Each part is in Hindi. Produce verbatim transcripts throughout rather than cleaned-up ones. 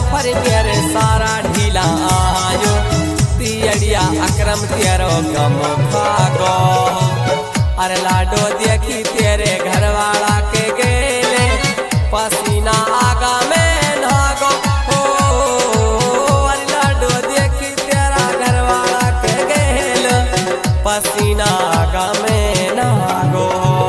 फर मेरे सारा ढीला आयो तियड़िया अक्रम तेरो गम खागो अरे लाडो देखी तेरे घर वाला के गेले पसीना आगा में नागो हो अरे लाडो देखी तेरा घर वाला के गेले पसीना आगा में नागो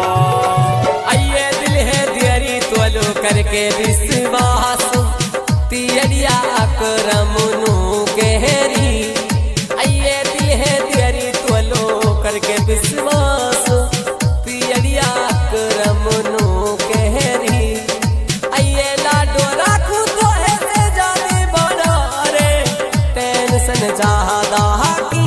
आइए दिल है दियरी तोलो करके विश्वास तियड़िया अक्रम नु गहरी आइए दिल है दियरी तोलो करके विश्वास तियड़िया अक्रम नु गहरी आइए लाडो राखू तो है से जाने बड़ा रे टेंशन ज्यादा की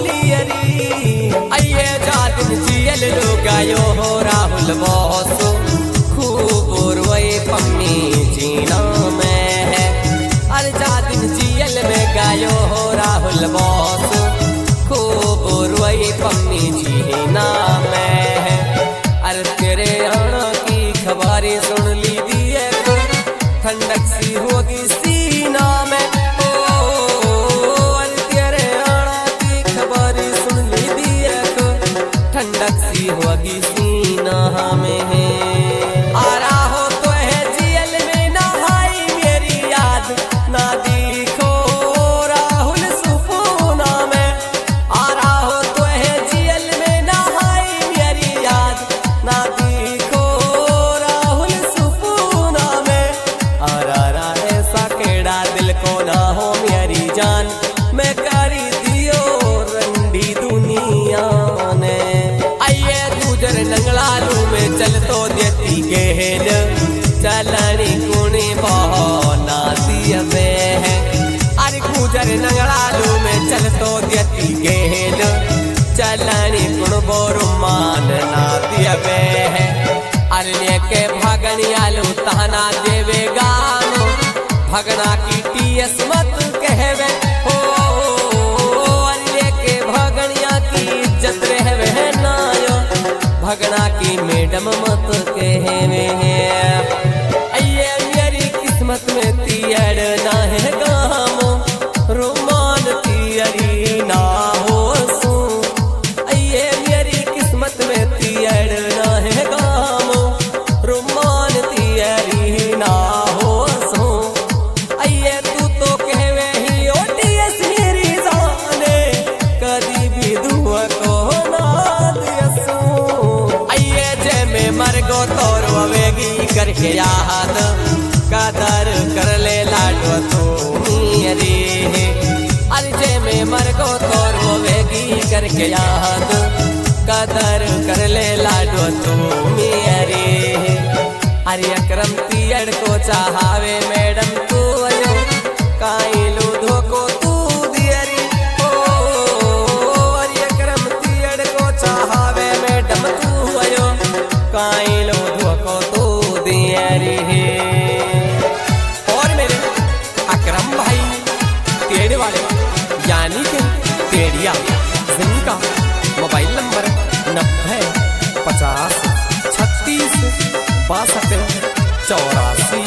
लियरी आइए जातिन जियल लो गायो हो राहुल बॉस खूब रोए पम्मी जीना में है अरे जातिन जियल में गायो हो राहुल बॉस खूब रोए पम्मी जीना में है अरे तेरे आना की खबरें सुन ली दिए को ठंडक सी होगी सीना में ओ अरे तेरे आना की खबरें सुन ली दिए को ठंडक सी होगी सीना में है आ रहा हो तो है जियल में नहाई मेरी याद ना देखो राहुल सुपूना में आ रहा हो तो है जियल में नहाई मेरी याद ना देखो राहुल सुपूना में आ रहा ऐसा केड़ा दिल को ना हो मेरी जान मैं करी दियो रंडी दुनिया ने आइए गुजर नंगलालू में चल तो देती गेल चलनी कुणी बहना दिया में है अरे गुजर नंगलालू में चल तो देती गेल चलनी कुण बोरुमान ना दिया में है अरे लेके भगनियालू तहना देवे गानो भगना की टीएस मत कहवे हो अरे लेके भगनिया की इज्जत रहवे नायो भगना की मैडम मत कहवे आइए मेरी किस्मत में तियड़ ना है गामो रोमान तियड़ी ना हो सू आइए मेरी किस्मत में तियड़ ना है गामो रोमान तियड़ी ना हो सू आइए तू तो कहवे ही ओटीएस मेरी जाने कदी भी दुआ को ना दियसू आइए जय में मर गो तोर वेगी करके याद कदर कर ले लाडो तू मेरी अरे जय में मर गो तोर वेगी करके याद कदर कर ले लाडो तू मेरी अरे अक्रम तियड़ को चाहावे मैडम तू आयो काई लो धोको तू दियरी ओ अरे अक्रम तियड़ को चाहावे मैडम तू आयो काई लो धोको तू दियरी और मेरे अक्रम भाई टेढ़े वाले यानी कि टेढ़िया जिनका मोबाइल नंबर नब्बे पचास छत्तीस बासठ चौरासी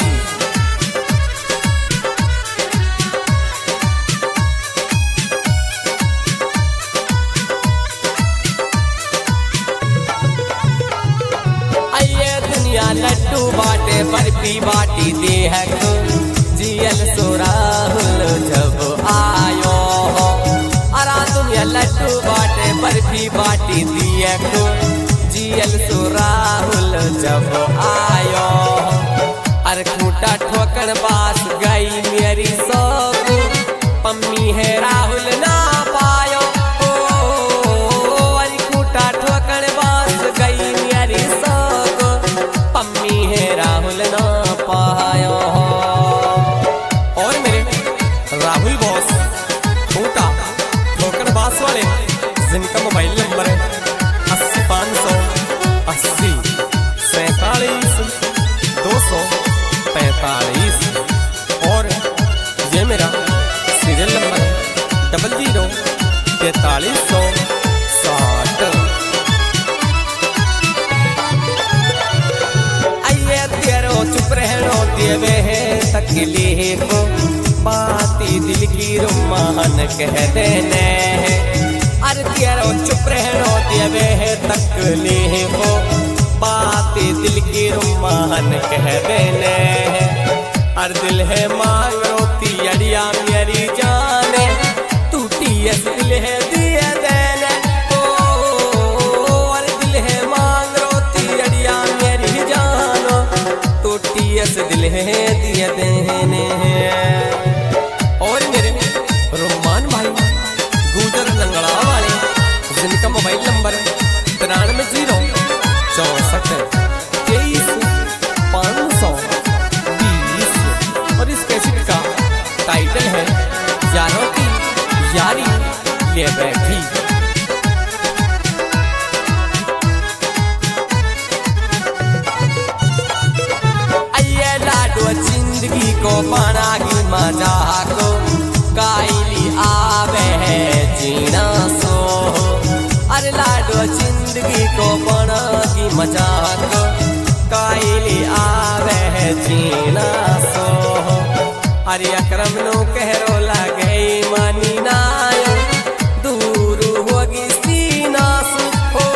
आइए दुनिया लड्डू बाटे बर्फी बाटी देह को जियल सो राहुल जब आयो हो अरा दुनिया लड्डू बाटे बर्फी बाटी दिए को जियल सो राहुल जब आयो अरे खूटा ठोकर बास गई मेरी सब पम्मी है राहुल ना पायो ओ अरे खूटा ठोकर बास गई मेरी सब पम्मी है राहुल ना पायो और मेरे राहुल बॉस खूटा ठोकर बास वाले जिनका मोबाइल नंबर है अस्सी पाँच सौ अस्सी सैतालीस दो सौ पैतालीस और ये मेरा सीरियल नंबर है डबल जीरो तैतालीस सौ साठ। आइए तेरो चुप रहनो देवे है तकलीफ बाती दिल की रुमान कह देने अरे तेरो चुप रहनो देवे तकलीफ हो बाती दिल की रुमान कह देने अर दिल है मांग रोती अड़िया मेरी जाने टूटी दिल है दिए देने ओ अर दिल है मांग रोती अड़िया मेरी जानो टूटी दिल है दिए देने और मेरे रुमान भाई गुजर नंगड़ा वाले जिनका मोबाइल नंबर तिरानवे जीरो चौसठ तेईस पाँच सौ बीस और इस कैसेट का टाइटल है यारों की यारी ले बैठी। अये लाडो जिंदगी को पाना की मजा को काइली आवे है जीना सो अरे लाडो जिंदगी को पाना की मजा को काइली आवे है जीना सो अरे अकरम नो कहरो लगे मानी नायो दूर होगी सीना सो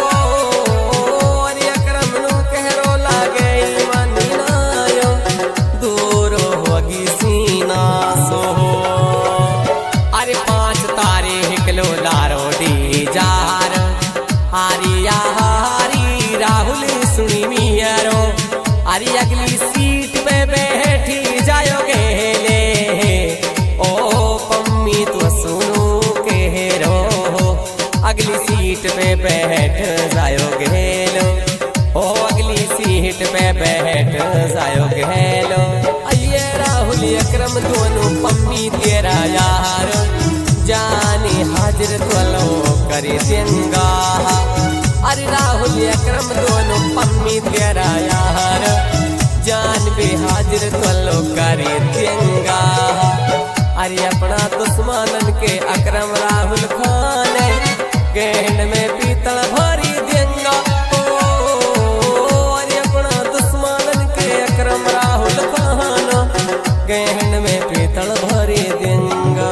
अरे अकरम नो कहरो लगे मानी नायो दूर होगी सीना सो अरे पांच तारे हिकलो लारो डी जार हारिया हारी राहुल सुनी मियारो अरे अगली सीट पे बैठी जाओगे ले ओ पम्मी तो सुनो के रो अगली सीट पे बैठ जाओगे लो ओ अगली सीट पे बैठ जाओगे लो अये राहुल अकरम दोनों पम्मी तेरा यार जाने हाजिर तो करे देंगा अरे राहुल अकरम दोनों पम्मी तेरा यार जान भी हाजिर तो करे देंगा अरे अपना दुश्मनन के अकरम राहुल खान गेंद में पीतल भरी देंगा ओ अरे अपना दुश्मनन के अकरम राहुल खान गेंद में पीतल भरी देंगा।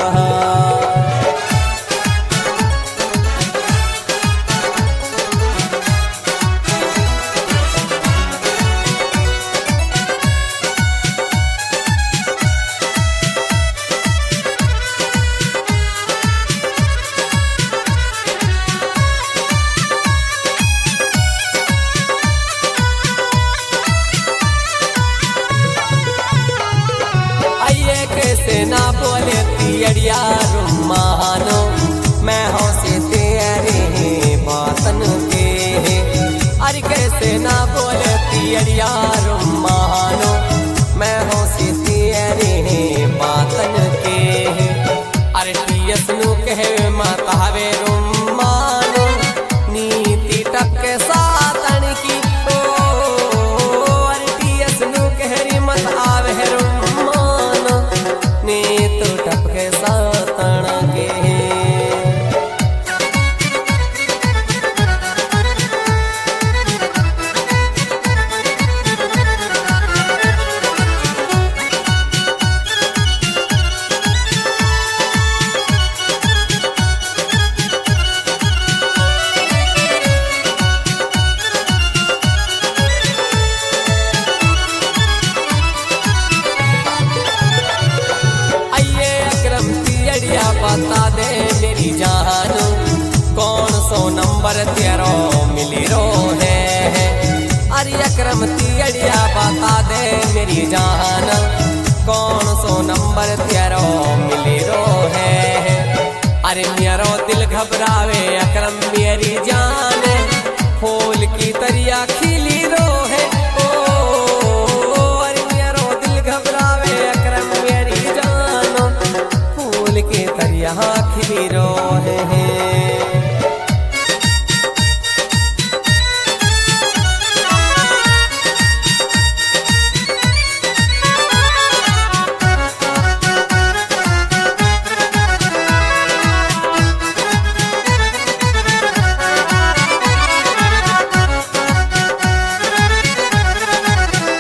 कैसे ना बोले तियड़िया रुमानो मैं हूँ से तेरे बातन के अरे कैसे ना बोले तियड़िया रुमानो मैं हूँ से तेरे बातन के अरे टीएस नु कहे मातावे रुमानो नीति टक के सातन की ओ अरे टीएस नु कहरी मत आवे रुमानो ने तो टपके सातन के बता दे मेरी जान कौन सो नंबर तेरो मिली रो है अरे अकरम तियड़िया बता दे मेरी जान कौन सो नंबर तेरो मिली रो है अरे मेरो दिल घबरावे अकरम मेरी जान फूल की तरिया